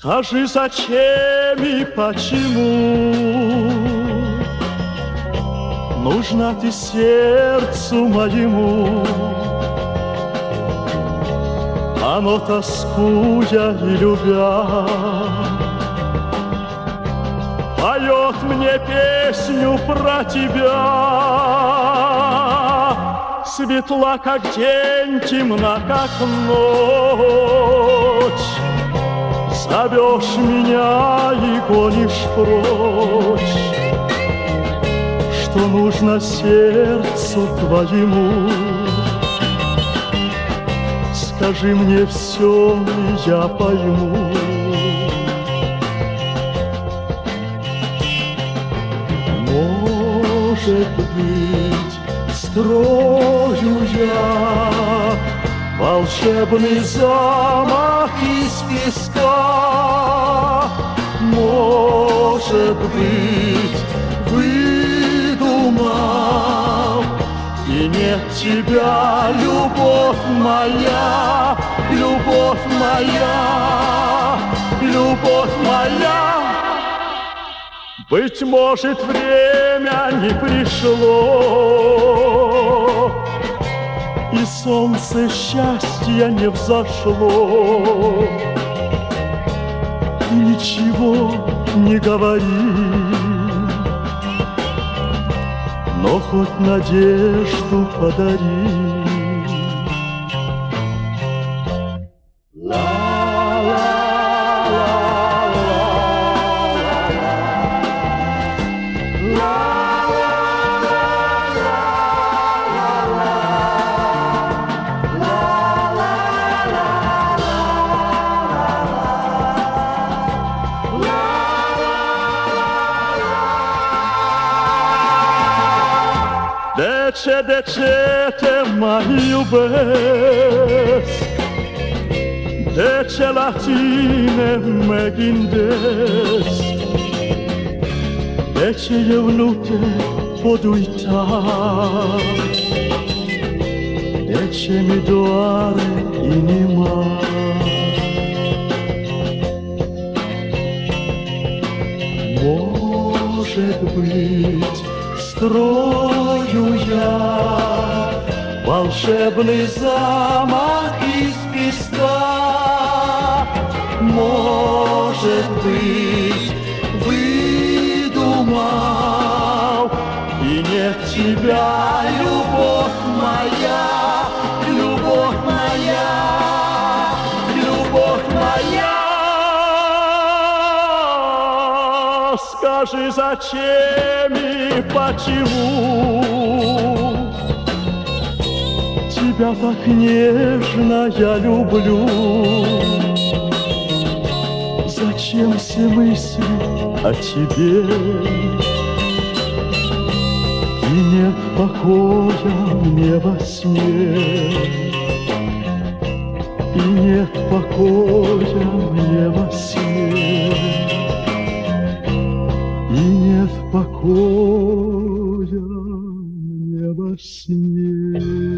Скажи, зачем и почему нужна ты сердцу моему? Оно, тоскуя и любя, поет мне песню про тебя. Светла, как день, темна, как ночь. Зовешь меня и гонишь прочь. Что нужно сердцу твоему? Скажи мне все, и я пойму. Может быть, строю я волшебный замок из песка. Может быть, выдумал, и нет тебя, любовь моя, любовь моя, любовь моя. Быть может, время не пришло, и солнце счастья не взошло. Ты ничего не говори, но хоть надежду подари. De ce te mai iubesc? De ce la tine mă gândesc? De ce eu nu te pot uita? De ce mi doare inima? Может быть, строю я волшебный замок из песка. Может быть, выдумал, и нет тебя, любовь моя, любовь моя, любовь моя. Скажи, зачем и почему тебя так нежно я люблю? Зачем все мысли о тебе? И нет покоя мне во сне, и нет покоя мне во сне. И нет покоя мне во сне.